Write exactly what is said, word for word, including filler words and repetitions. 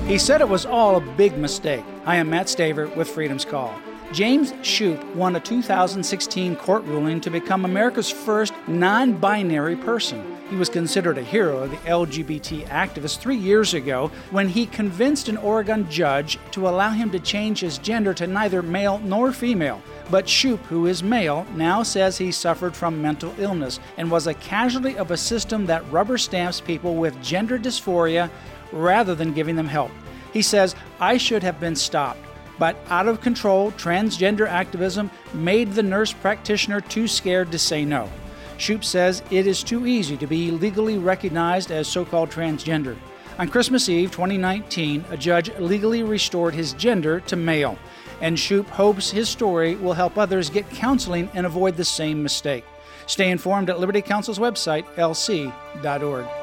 He said it was all a big mistake. I am Matt Staver with Freedom's Call. James Shoup won a two thousand sixteen court ruling to become America's first non-binary person. He was considered a hero of the L G B T activists three years ago when he convinced an Oregon judge to allow him to change his gender to neither male nor female. But Shoup, who is male, now says he suffered from mental illness and was a casualty of a system that rubber stamps people with gender dysphoria rather than giving them help. He says, "I should have been stopped. But out-of-control transgender activism made the nurse practitioner too scared to say no." Shoup says it is too easy to be legally recognized as so-called transgender. On Christmas Eve twenty nineteen, a judge legally restored his gender to male, and Shoup hopes his story will help others get counseling and avoid the same mistake. Stay informed at Liberty Counsel's website, L C dot org.